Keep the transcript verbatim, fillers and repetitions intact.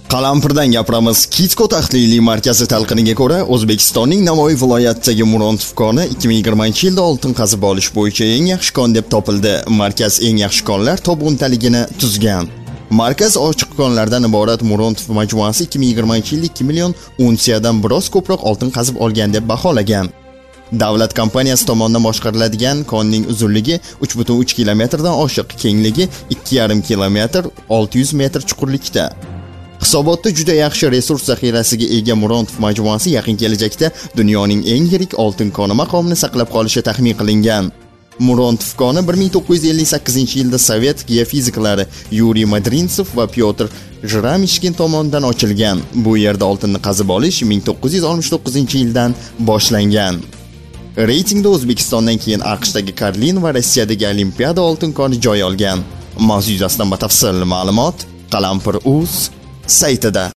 Qalampirdan gapiramiz. Kitco tahliliy markazi talqiniga ko'ra, O'zbekistonning Navoiy viloyatidagi Murontov koni ikki ming yigirmanchi yilda oltin qazib olish bo'yicha eng yaxshi kon deb topildi. Markaz eng yaxshi konlar top o'ntaligini tuzgan. Markaz ochiq konlardan iborat Murontov majmuasi ikki ming yigirmanchi yilda ikki million unsiyadan biroz ko'proq oltin qazib olgan deb baholagan. Davlat kompaniyasi tomonidan boshqariladigan konning uzunligi uch butun uch kilometrdan oshiq, kengligi ikki yarim kilometr, olti yuz metr chuqurlikda. Hisobotda juda yaxshi resurs zaxirasiga ega Murontov majmuasi yaqin kelajakda dunyoning eng yirik oltin koni maqomini saqlab qolishi taxmin qilingan. Murontov koni bir ming to'qqiz yuz ellik sakkizinchi yilda sovet geofiziklari Yuriy Madrintsov va Pyotr Jramishkin tomonidan ochilgan. Bu yerda oltinni qazib olish ming to'qqiz yuz oltmish to'qqizinchi yildan boshlangan. Reytingda O'zbekistondan keyin AQShdagi Karlin va Rossiyadagi Olimpiada oltin koni joy olgan. Mavzu yuzasidan batafsil ma'lumot Qalampir.uz saytida.